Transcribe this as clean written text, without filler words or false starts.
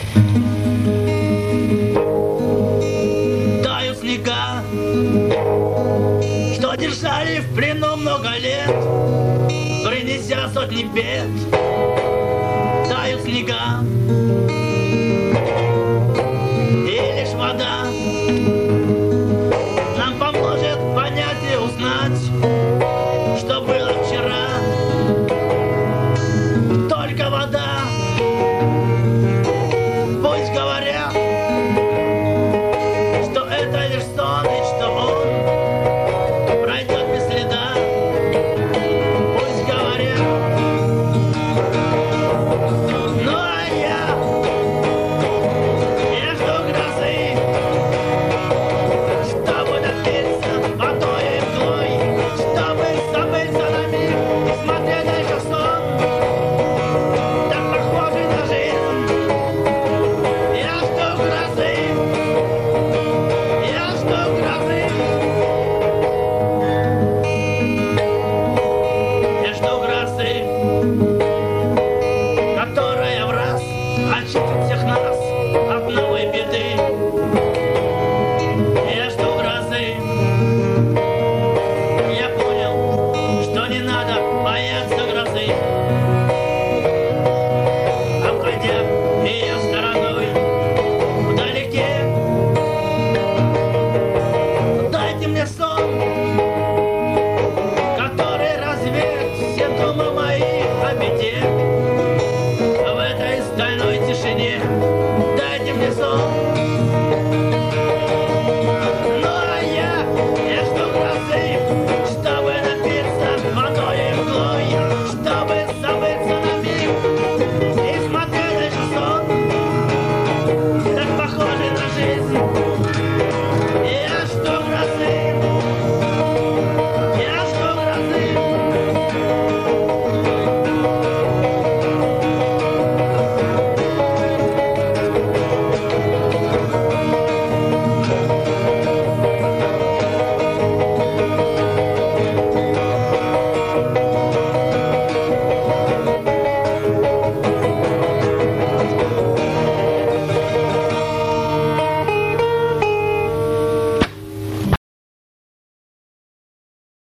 Тают снега, что держали в плену много лет, принеся сотни бед. Тают снега, и лишь вода нам поможет понять и узнать, что было вчера. Только вода, пусть говорят, что это лишь сон и что он пройдет без следа. Пусть говорят. Ну а я жду грозы, чтобы напиться водой и мглой, чтобы забыться на миг и смотреть лишь в сон, так похожий на жизнь. Я жду грозы, я жду грозы, я жду грозы, которая в раз очистит всех нас от новой беды. Я жду грозы. Я понял, что не надо бояться грозы, обходя ее стороной вдалеке. Дайте мне сон, который развеет все думы мои о беде. В этой стальной тишине дайте мне сон,